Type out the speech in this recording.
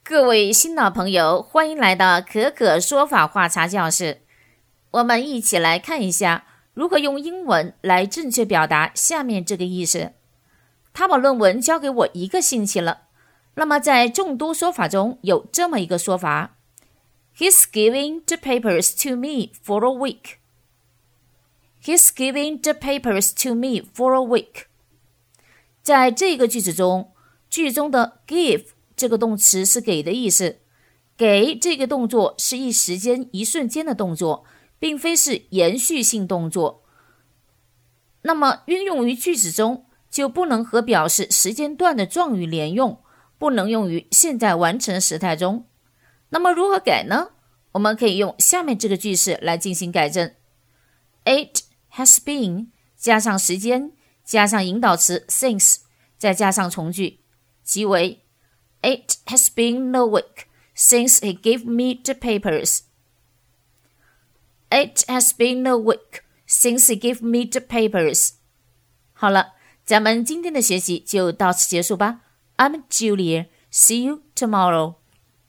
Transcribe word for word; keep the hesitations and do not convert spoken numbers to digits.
各位新老朋友，欢迎来到可可说法话茶教室。我们一起来看一下如何用英文来正确表达下面这个意思。他把论文交给我一个星期了，那么在众多说法中有这么一个说法 He's giving the papers to me for a week. He's giving the papers to me for a week. 在这个句子中，句中的 give这个动词是给的意思，给这个动作是一时间一瞬间的动作，并非是延续性动作。那么运用于句子中就不能和表示时间段的状语连用，不能用于现在完成时态中。那么如何改呢？我们可以用下面这个句式来进行改正。 It has been 加上时间加上引导词 since 再加上从句，即为It has been a week since he gave me the papers. It has been a week since he gave me the papers. 好了，咱们今天的学习就到此结束吧。I'm Julia. See you tomorrow.